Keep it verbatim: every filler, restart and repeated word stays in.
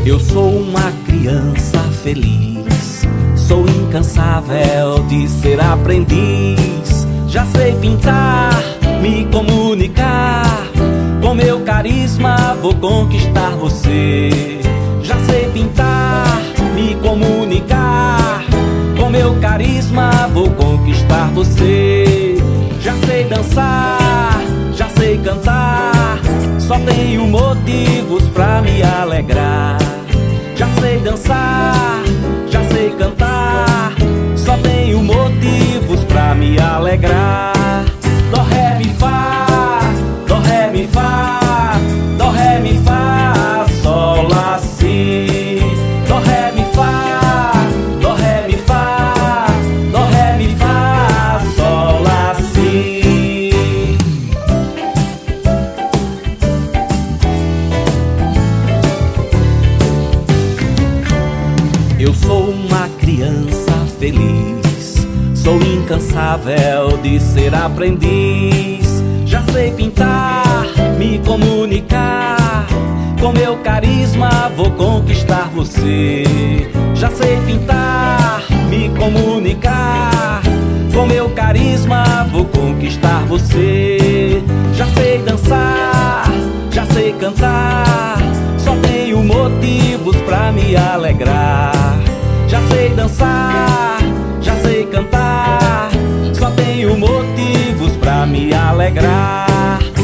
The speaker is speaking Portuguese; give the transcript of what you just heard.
Eu sou uma criança feliz, sou incansável de ser aprendiz. Já sei pintar, me comunicar, com meu carisma vou conquistar você. Já sei pintar, me comunicar, com meu carisma vou conquistar você. Já sei dançar, já sei cantar, só tenho motivos pra me alegrar. Já sei dançar, já sei cantar, só tenho motivos pra me alegrar. Dó, ré, mi, fá, dó, ré, mi, fá, dó, ré, mi, fá, sol, lá, si. Dó, ré, mi, fá, dó, ré, mi, fá, dó, ré, mi, fá, sol, lá, si. Eu sou uma criança feliz, sou incansável de ser aprendiz. Já sei pintar, me comunicar, com meu carisma vou conquistar você. Já sei pintar, me comunicar, com meu carisma vou conquistar você. Já sei dançar, já sei cantar, só tenho motivos pra me alegrar. Já sei dançar, já sei cantar, só tenho motivos pra me alegrar.